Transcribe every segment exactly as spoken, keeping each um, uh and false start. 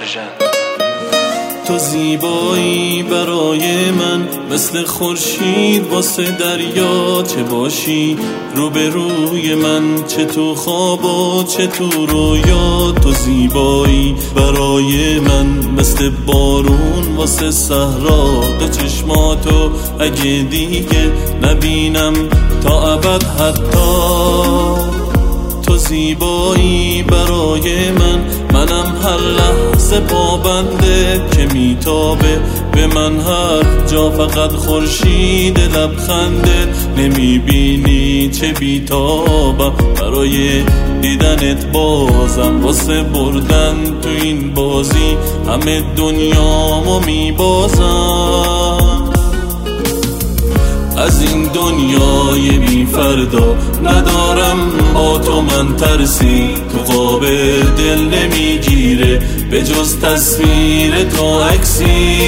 ورژن. تو زیبایی برای من مثل خورشید واسه دریا، چه باشی روبروی من، چه تو خواب و چه تو رویا. تو زیبایی برای من مثل بارون واسه صحرا، دو چشماتو اگه دیگه نبینم تا ابد حتی. تو زیبایی برای من، منم هر لحظه پابنده که میتابه به من هر جا فقط خورشید لبخنده. نمیبینی چه بیتابم برای دیدنت، بازم واسه بردن تو این بازی همه دنیامو میبازم. از این دنیای بی فردا ندارم با تو من ترسی، تو قاب دل نمیگیره به جز تصویر تو عکسی.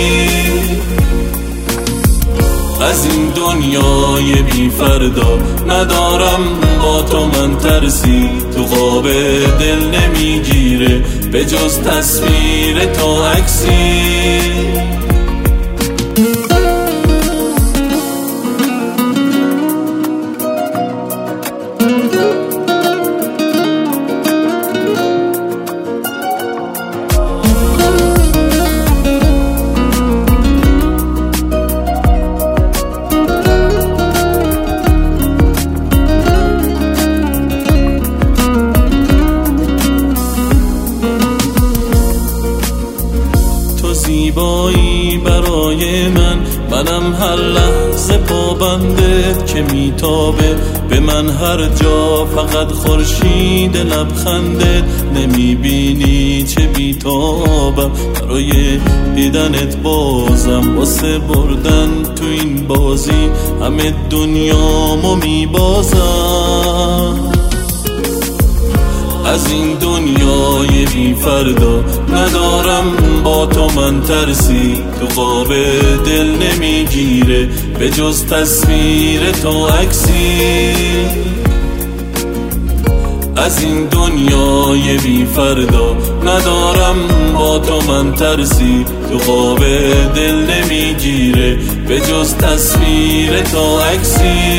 از این دنیای بی فردا ندارم با تو من ترسی، تو قاب دل نمیگیره به جز تصویر تو عکسی. زیبایی برای من، منم هر لحظه پابنده که میتابه به من هر جا فقط خورشید لبخنده. نمیبینی چه بیتابم برای دیدنت، بازم واسه بردن تو این بازی همه دنیامو میبازم. از این دنیای بی فردا ندارم با تو من ترسی، تو قاب دل نمیگیره به جز تصویر تو عکسی. از این دنیای بی فردا ندارم با تو من ترسی، تو قاب دل نمیگیره به جز تصویر تو عکسی.